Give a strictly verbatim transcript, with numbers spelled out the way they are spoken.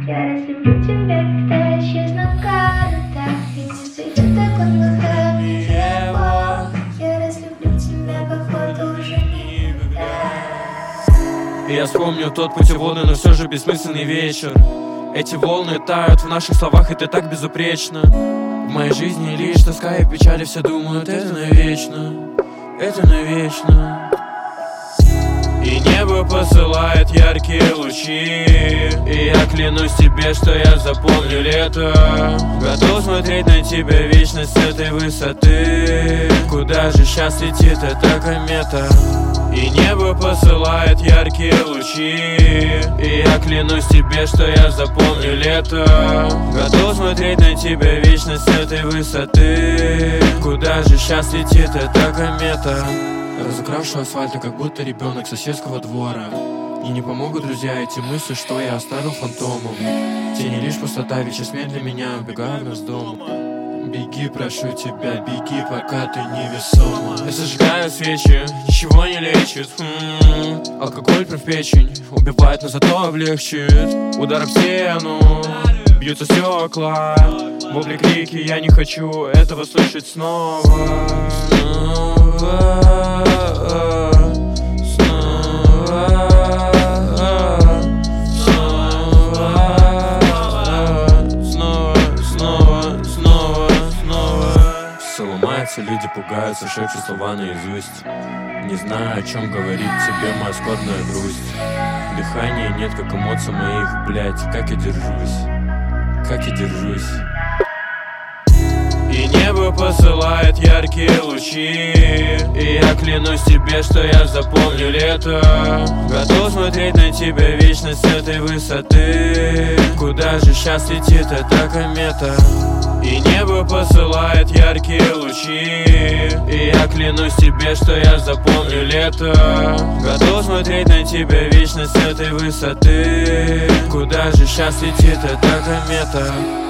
Я разлюблю тебя, когда исчезну города, и не зайдет такой выходный его. Я разлюблю тебя, походу, уже никогда. И я вспомню тот путеводный, но все же бессмысленный вечер. Эти волны тают в наших словах, и ты так безупречна. В моей жизни лишь тоска и печали, все думают, это навечно, это навечно. И небо посылает яркие лучи, и я клянусь тебе, что я запомню лето. Готов смотреть на тебя вечность с этой высоты. Куда же сейчас летит эта комета? И небо посылает яркие лучи, и я клянусь тебе, что я запомню лето. Готов смотреть на тебя вечность с этой высоты. Куда же сейчас летит эта комета? Разукрашу асфальт, как будто ребенок соседского двора. И не помогут, друзья, эти мысли, что я оставил фантомом. Тени лишь пустота, ведь сейчас для меня убегаю нас дома. Беги, прошу тебя, беги, пока ты невесома. Я зажигаю свечи, ничего не лечит. М-м-м. Алкоголь прям в печень убивает, но зато облегчит. Удар об стену, бьются стекла. Вопли, крики, я не хочу этого слышать снова. Снова, люди пугаются, шепчут слова наизусть. Не знаю, о чем говорит тебе моя скорбная грусть. Дыхания нет, как эмоций моих, блять, как я держусь, как я держусь. И небо посылает яркие лучи, и я клянусь тебе, что я запомню лето. Готов смотреть на тебя вечность с этой высоты. Куда же сейчас летит эта комета? И небо посылает яркие лучи, и я клянусь тебе, что я запомню лето. Готов смотреть на тебя вечность с этой высоты. Куда же сейчас летит эта комета?